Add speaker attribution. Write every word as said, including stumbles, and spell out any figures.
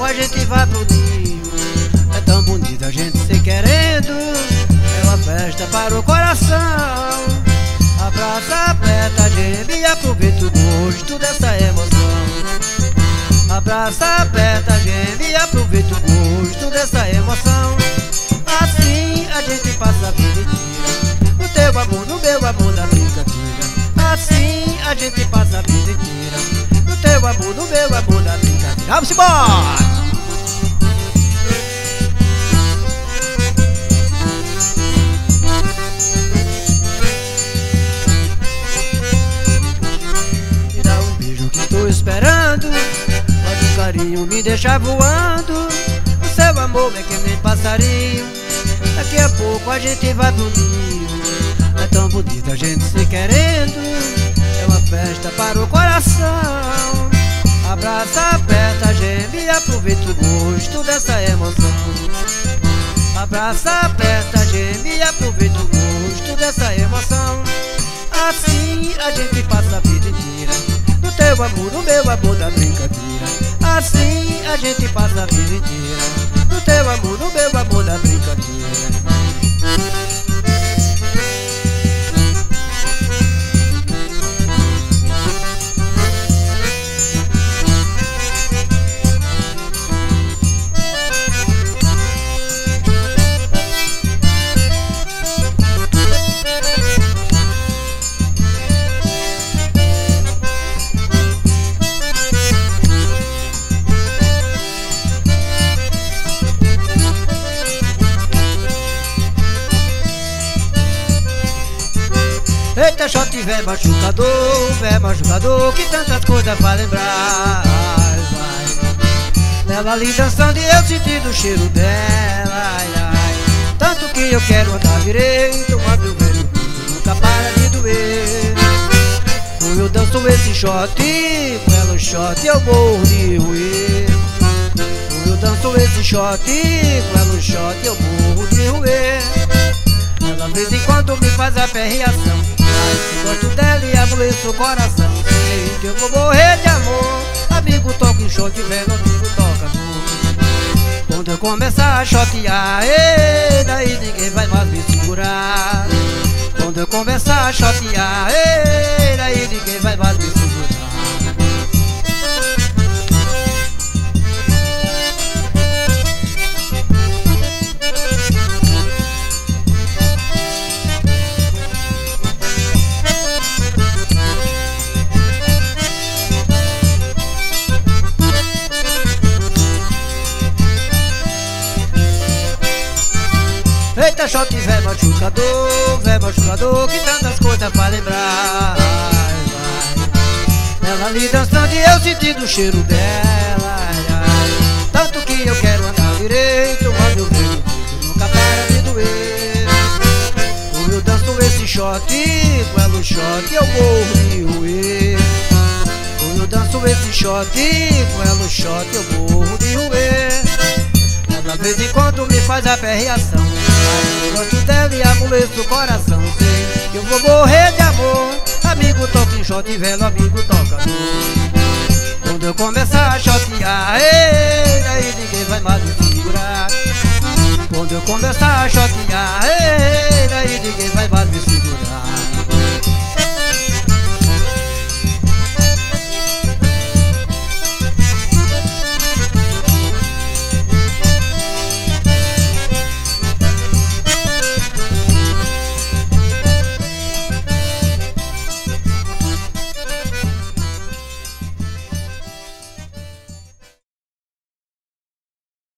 Speaker 1: a gente vai pro ninho. É tão bonito a gente se querendo, é uma festa para o coração. Abraça, aperta, geme e aproveita o gosto dessa emoção. Abraça, aperta, geme e aproveita o gosto dessa emoção. Assim a gente passa a vida inteira, no teu amor, no meu amor da brincadeira. Assim a gente passa a vida inteira, no teu amor, no meu amor da brincadeira. Vamos embora! Me dá um beijo que tô esperando, pode um carinho me deixar voando. O seu amor é que nem passarinho, daqui a pouco a gente vai pro ninho. É tão bonito a gente se querendo, é uma festa para o coração. Abraça, aperta, geme e aproveita o gosto dessa emoção. Abraça, aperta, geme e aproveita o gosto dessa emoção. Assim a gente passa a vida inteira, no teu amor, no meu amor da brincadeira. Assim a gente passa a vida inteira, no teu amor, no meu amor da brincadeira. Eita, só tiver machucador, vé machucador, que tantas coisas vai lembrar. Ai, vai. Ela ali dançando e eu sentindo o cheiro dela. Ai, ai. Tanto que eu quero andar direito, mas meu velho pinto nunca para de doer. Quando eu danço esse shot, com ela o shot eu morro de roer. Quando eu danço esse shot, com ela o shot eu morro de roer. Ela de vez em quando me faz a perreação, gosto dela e amoleço o coração. Sei que eu vou morrer de amor, amigo toca em shot, velho amigo toca no. Quando eu começar a shotear, ei, daí ninguém vai mais me segurar. Quando eu começar a shotear, ei, daí ninguém vai mais me segurar. Eita, shot, vé machucador, vé machucador, que tantas coisas vai lembrar. Ai, vai. Ela ali dançando e eu sentindo o cheiro dela. Ai, ai. Tanto que eu quero andar direito, mas meu velho pinto nunca para de doer. Quando eu danço esse shot, com ela o shot eu morro de roer. Quando eu danço esse shot, com ela o shot eu morro de roer. Ela de vez em quando me faz a perreação, eu gosto dela e amoleço o coração. Sei que eu vou morrer de amor, amigo toca em shot, velho amigo toca no. Quando eu começar a shotear, ei, aí ninguém vai mais me segurar. Quando eu começar a shotear, ei, aí ninguém vai mais me segurar.